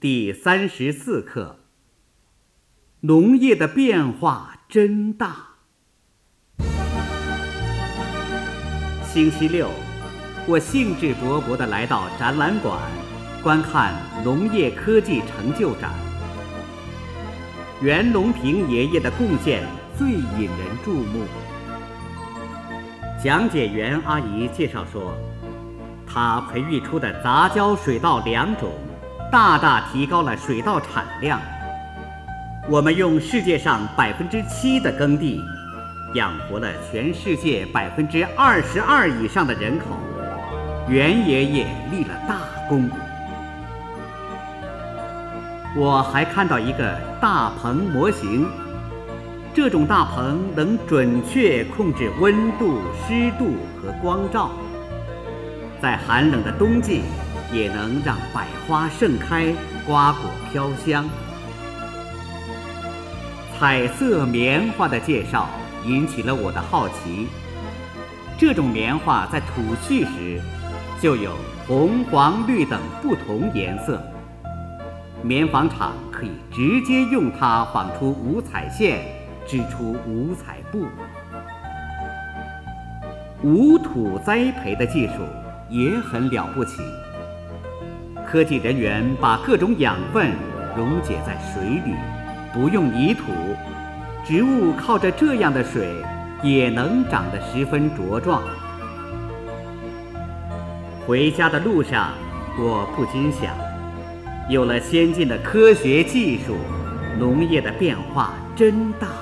第34课：农业的变化真大。星期六，我兴致勃勃地来到展览馆，观看农业科技成就展。袁隆平爷爷的贡献最引人注目。讲解员阿姨介绍说，他培育出的杂交水稻2种，大大提高了水稻产量。我们用世界上7%的耕地，养活了全世界22%以上的人口。袁爷爷立了大功。我还看到一个大棚模型，这种大棚能准确控制温度、湿度和光照，在寒冷的冬季也能让百花盛开，瓜果飘香。彩色棉花的介绍引起了我的好奇。这种棉花在吐絮时就有红、黄、绿等不同颜色，棉纺厂可以直接用它纺出五彩线，织出五彩布。无土栽培的技术也很了不起。科技人员把各种养分溶解在水里，不用泥土，植物靠着这样的水也能长得十分茁壮。回家的路上，我不禁想，有了先进的科学技术，农业的变化真大。